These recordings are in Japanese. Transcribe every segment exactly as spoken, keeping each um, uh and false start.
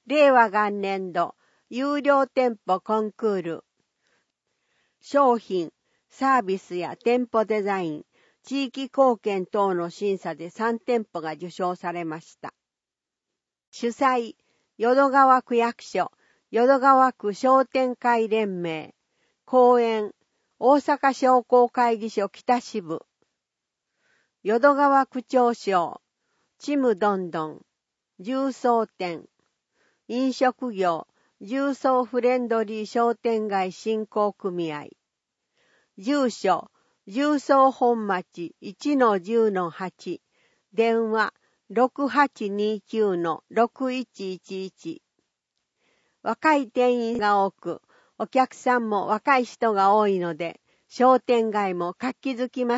令和元年度有料店舗コンクール。商品、サービスや店舗デザイン、地域貢献等の審査でさん店舗が受賞されました。主催、淀川区役所、淀川区商店会連盟、講演、大阪商工会議所北支部、淀川区庁省、ちむどんどん、重曹店、飲食業、重曹フレンドリー商店街振興組合、住所、重曹本町 いちのじゅうのはち、電話 ろくはちにきゅうのろくいちいちいち。若い店員が多く、お客さんも若い人が多いので、商店街も活気づきます。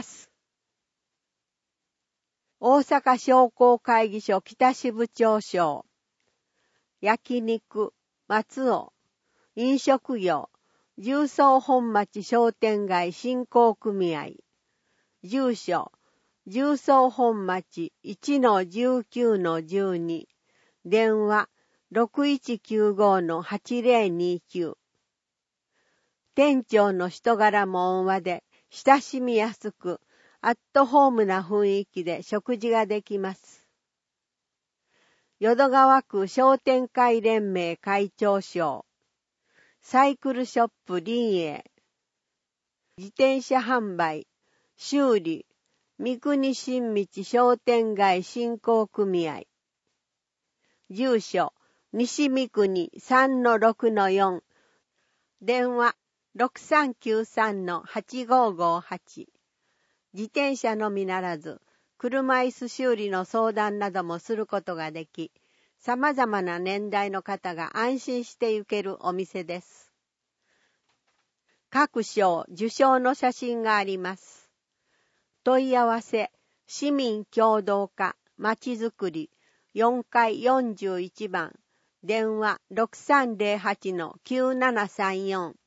大阪商工会議所北支部長賞、焼肉、松尾、飲食業、重曹本町商店街振興組合、住所、重曹本町 いちのじゅうきゅうのじゅうに、電話 ろくいちきゅうごのはちぜろにきゅう。店長の人柄も温和で親しみやすく、アットホームな雰囲気で食事ができます。淀川区商店会連盟会長賞、サイクルショップ林営、自転車販売、修理、三国新道商店街振興組合、住所、西三国 さんのろくのよん、電話 ろくさんきゅうさんのはちごごはち。自転車のみならず、車椅子修理の相談などもすることができ、様々な年代の方が安心して行けるお店です。各賞、受賞の写真があります。問い合わせ、市民協働課、まちづくり、よんかいよんじゅういちばん、電話 ろくさんぜろはちのきゅうななさんよん。